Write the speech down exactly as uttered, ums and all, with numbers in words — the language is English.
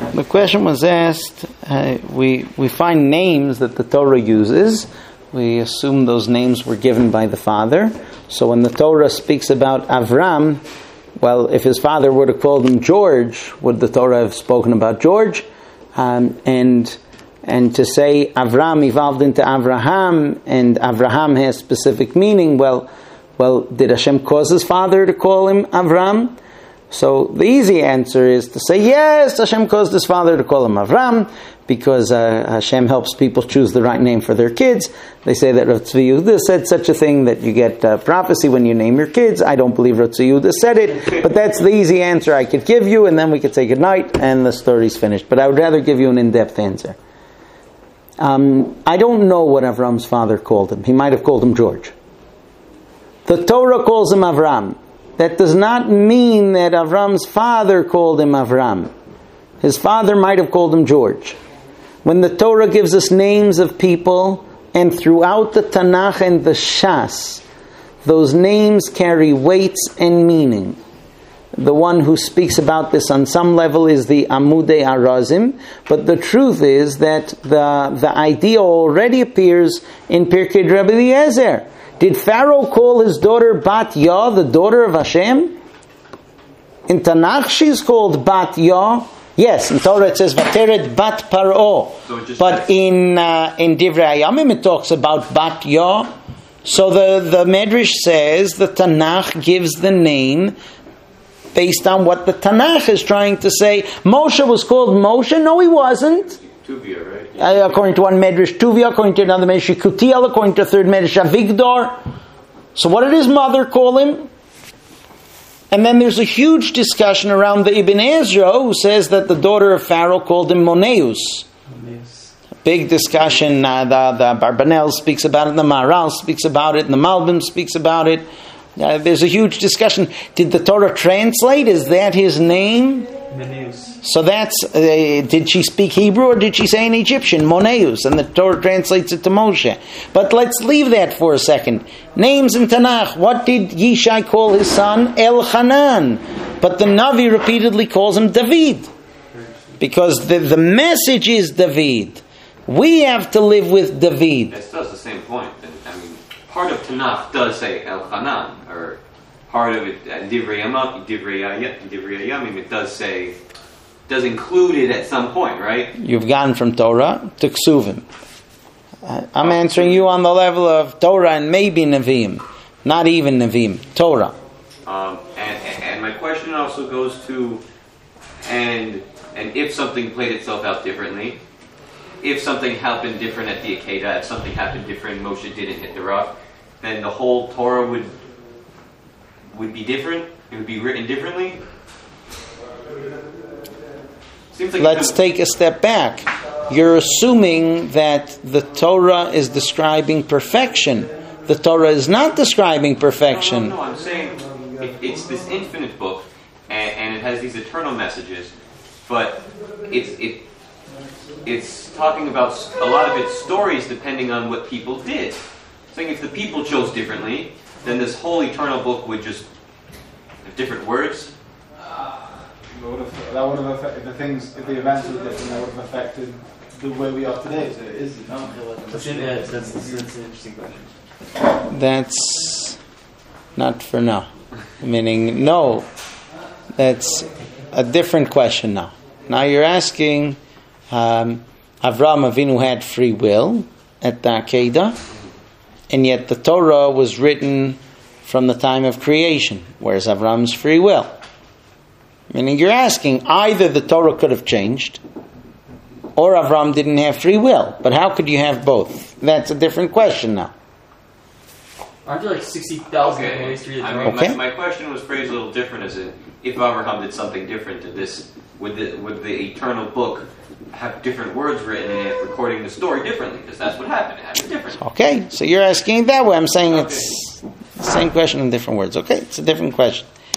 The question was asked, uh, we, we find names that the Torah uses. We assume those names were given by the father. So when the Torah speaks about Avram, well, if his father would have called him George, would the Torah have spoken about George? Um, and and to say Avram evolved into Avraham, and Avraham has specific meaning, well, well, did Hashem cause his father to call him Avram? So the easy answer is to say, yes, Hashem caused his father to call him Avram, because uh, Hashem helps people choose the right name for their kids. They say that Rav Tzvi Yehuda said such a thing, that you get uh, prophecy when you name your kids. I don't believe Rav Tzvi Yehuda said it, but that's the easy answer I could give you, and then we could say goodnight, and the story's finished. But I would rather give you an in-depth answer. Um, I don't know what Avram's father called him. He might have called him George. The Torah calls him Avram. That does not mean that Avram's father called him Avram. His father might have called him George. When the Torah gives us names of people, and throughout the Tanakh and the Shas, those names carry weights and meaning. The one who speaks about this on some level is the Amudei Arazim, but the truth is that the, the idea already appears in Pirkei Rabbi Eliezer. Did Pharaoh call his daughter Bat Yah, the daughter of Hashem? In Tanakh she's called Bat Yah. Yes, in Torah it says Vateret Bat Paro. So but in uh, in Divrei Hayamim it talks about Bat Yah. So the, the Medrash says the Tanakh gives the name based on what the Tanakh is trying to say. Moshe was called Moshe? No, he wasn't. Tuvia, right? Uh, according to one Medrash, Tuvia. According to another Medrash, Kutiel. According to a third Medrash, Avigdor. So what did his mother call him? And then there's a huge discussion around the Ibn Ezra, who says that the daughter of Pharaoh called him Moneus. Moneus. Big discussion. Uh, the, the Barbanel speaks about it. The Maharal speaks about it. And the Malbim speaks about it. Uh, there's a huge discussion. Did the Torah translate? Is that his name? Moneus. So that's, uh, did she speak Hebrew or did she say in Egyptian? Moneus. And the Torah translates it to Moshe. But let's leave that for a second. Names in Tanakh. What did Yishai call his son? Elchanan. But the Navi repeatedly calls him David. Because the, the message is David. We have to live with David. It does the same point. I mean, part of Tanakh does say Elchanan, or part of it, Divrei Hayamim, it does say, does include it at some point, right? You've gone from Torah to Ksuvim. I'm answering you on the level of Torah and maybe Nevi'im. Not even Nevi'im. Torah. Um, and, and my question also goes to, and and if something played itself out differently, if something happened different at the Akedah, if something happened different, Moshe didn't hit the rock, then the whole Torah would would be different? It would be written differently? Seems like Let's take a step back. You're assuming that the Torah is describing perfection. The Torah is not describing perfection. No, no, no. I'm saying it, it's this infinite book, and, and it has these eternal messages, but it's it it's talking about a lot of its stories depending on what people did. Saying if the people chose differently, then this whole eternal book would just have different words. That would have, that would have affected the things, if the events were different, that would have affected the way we are today. So it is, no? That's, that's, that's, that's an interesting question. That's not for now. Meaning, no. That's a different question now. Now you're asking, um, Avraham Avinu had free will at the Akedah, and yet the Torah was written from the time of creation. Where's Avraham's free will? Meaning you're asking, either the Torah could have changed, or Avram didn't have free will. But how could you have both? That's a different question now. Aren't there like sixty thousand okay. ways to read the I Torah? mean, okay. my, my question was phrased a little different, as in, if Avraham did something different to this, would the, would the eternal book have different words written in it, recording the story differently? Because that's what happened. It happened differently. Okay, so you're asking it that way. I'm saying Okay. it's the same question in different words. Okay, it's a different question.